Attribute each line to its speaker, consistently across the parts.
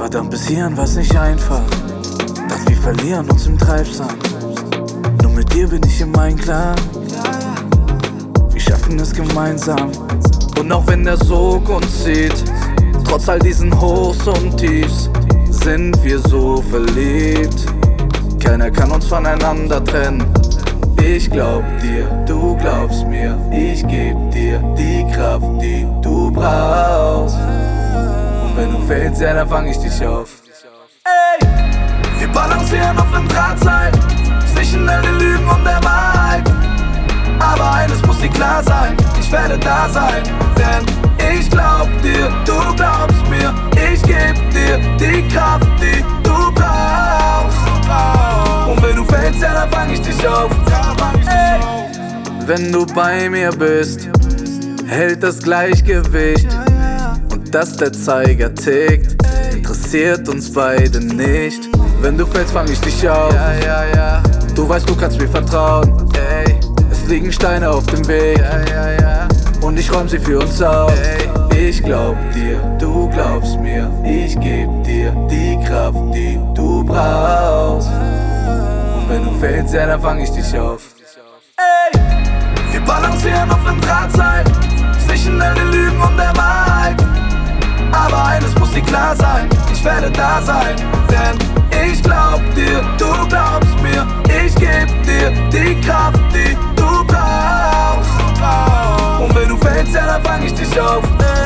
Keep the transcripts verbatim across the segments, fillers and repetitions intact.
Speaker 1: Verdammt, bis hierhin war's nicht einfach. Doch wir verlieren uns im Treibsand. Nur mit dir bin ich im Einklang. Wir schaffen es gemeinsam. Und auch wenn der Sog uns zieht, trotz all diesen Hochs und Tiefs, sind wir so verliebt. Keiner kann uns voneinander trennen. Ich glaub dir, du glaubst mir. Ich geb dir die Kraft, die du brauchst. Und wenn du fällst, ja, dann fang ich dich auf. Ey, wir balancieren auf nem Drahtseil zwischen all den Lügen und der Wahrheit. Aber eines muss dir klar sein, ich werde da sein. Denn ich glaub dir, du glaubst mir. Ich geb dir die Kraft, die du brauchst. Und wenn du fällst, ja, dann fang ich dich auf. Ey. Wenn du bei mir bist, hält das Gleichgewicht. Und dass der Zeiger tickt, interessiert uns beide nicht. Wenn du fällst, fang ich dich auf. Ja, ja, ja. Du weißt, du kannst mir vertrauen. Ey. Es liegen Steine auf dem Weg. Ja, ja, ja. Und ich räum sie für uns auf. Ey. Ich glaub dir, du glaubst mir. Ich geb dir die Kraft, die du brauchst. Und wenn du fällst, ja, dann fang ich dich auf. Ey. Wir balancieren auf nem Drahtseil zwischen all den Lügen und der Wahrheit. Aber eines muss dir klar sein, ich werde da sein. Denn ich glaub dir, du glaubst mir. Ich geb dir die Kraft, die du brauchst. Und wenn du fällst, ja, dann fang ich dich auf.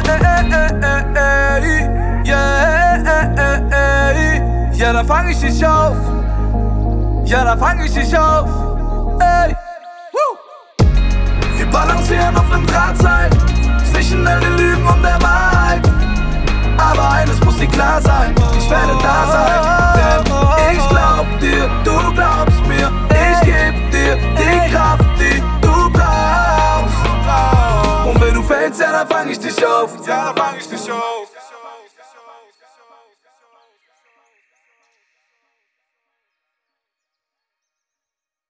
Speaker 1: Ja, dann fang ich dich auf. Ja, dann fang ich dich auf. Ey. Woo. Wir balancieren auf nem Drahtseil zwischen all den Lügen und der Wahrheit. Aber eines muss dir klar sein, ich werde da sein. Denn ich glaub dir, du glaubst mir. Ich geb dir die Kraft, die du brauchst. Und wenn du fällst, ja, dann fang ich dich auf. Ja, dann fang ich dich auf.